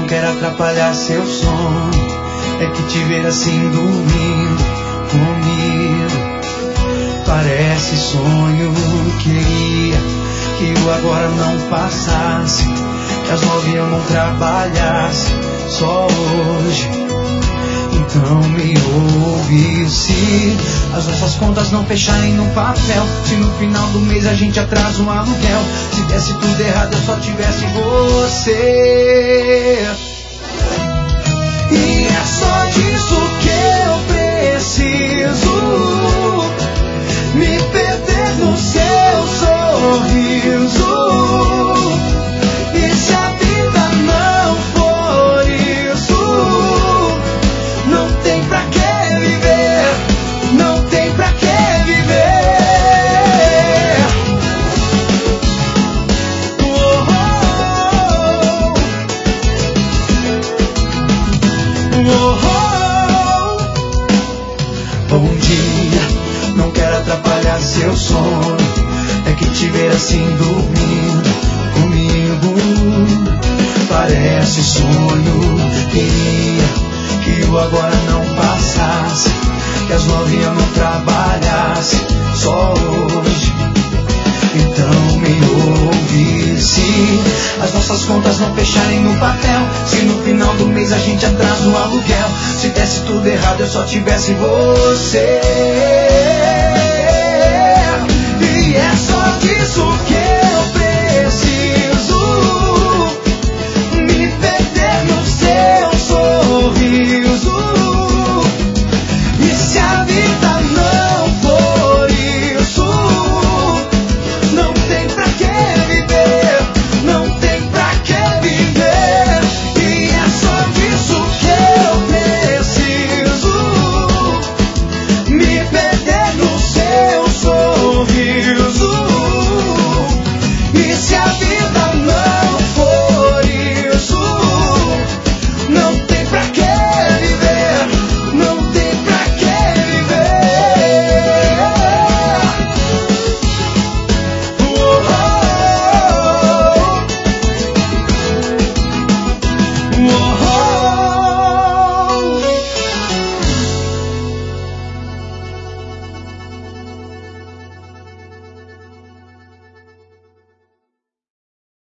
quero atrapalhar seu sono, é que te ver assim dormindo comigo parece sonho. Queria que o agora não passasse, que as 9 eu não trabalhasse só hoje. Então me ouve, se as nossas contas não fecharem no papel, se no final do mês a gente atrasa um aluguel, se desse tudo errado eu só tivesse você. E é só disso que eu preciso, me perder no seu sorriso. E se a vida não for isso, não tem pra que viver, não tem pra que viver. Bom dia, não quero atrapalhar seu sono, é que te ver assim dormindo comigo parece sonho. Queria que o agora não passasse, que as 9 eu não trabalhasse só hoje. Então me ouve, se as nossas contas não fecharem no papel, se no final do mês a gente atrasa o aluguel, se desse tudo errado eu só tivesse você.